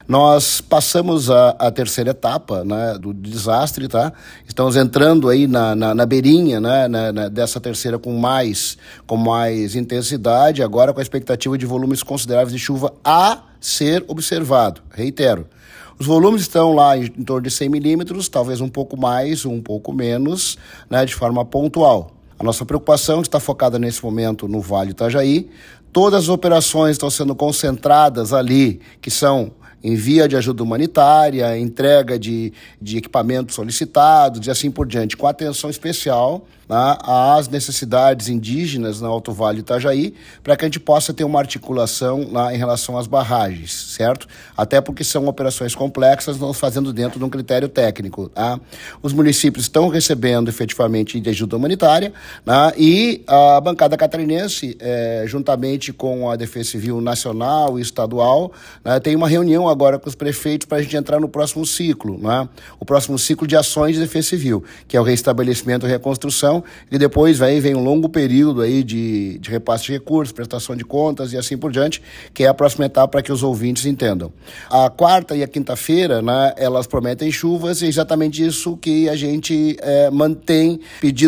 Nós passamos a terceira etapa, né, do desastre, tá? Estamos entrando aí na beirinha, né, dessa terceira com mais intensidade, agora com a expectativa de volumes consideráveis de chuva a ser observado. Reitero, os volumes estão lá em torno de 100 milímetros, talvez um pouco mais, um pouco menos, né, de forma pontual. A nossa preocupação está focada nesse momento no Vale do Itajaí. Todas as operações estão sendo concentradas ali, que são envio de ajuda humanitária, entrega de equipamentos solicitados e assim por diante, com atenção especial, né, às necessidades indígenas no Alto Vale do Itajaí, para que a gente possa ter uma articulação lá em relação às barragens, certo? Até porque são operações complexas, nós fazendo dentro de um critério técnico. Tá? Os municípios estão recebendo efetivamente de ajuda humanitária, né, e a bancada catarinense, juntamente com a Defesa Civil Nacional e Estadual, né, tem uma reunião agora com os prefeitos para a gente entrar no próximo ciclo, né? O próximo ciclo de ações de defesa civil, que é o restabelecimento e reconstrução, e depois vem um longo período aí de repasse de recursos, prestação de contas e assim por diante, que é a próxima etapa para que os ouvintes entendam. A quarta e a quinta-feira, né, elas prometem chuvas, e é exatamente isso que a gente mantém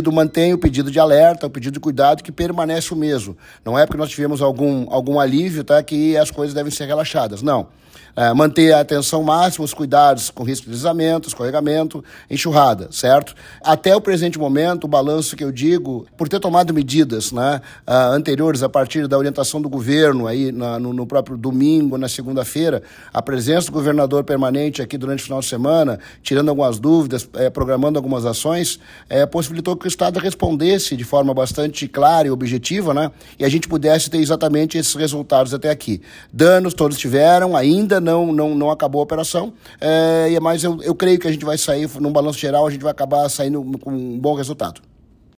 o pedido de alerta, o pedido de cuidado, que permanece o mesmo. Não é porque nós tivemos algum alívio, tá, que as coisas devem ser relaxadas, não. Manter a atenção máxima, os cuidados com risco de deslizamento, escorregamento, enxurrada, certo? Até o presente momento, o balanço que eu digo, por ter tomado medidas, né, anteriores a partir da orientação do governo, aí no próprio domingo, na segunda-feira, a presença do governador permanente aqui durante o final de semana, tirando algumas dúvidas, programando algumas ações, possibilitou que o Estado respondesse de forma bastante clara e objetiva, né, e a gente pudesse ter exatamente esses resultados até aqui. Danos todos tiveram, ainda não acabou a operação, mas eu creio que a gente vai sair, num balanço geral, a gente vai acabar saindo com um bom resultado.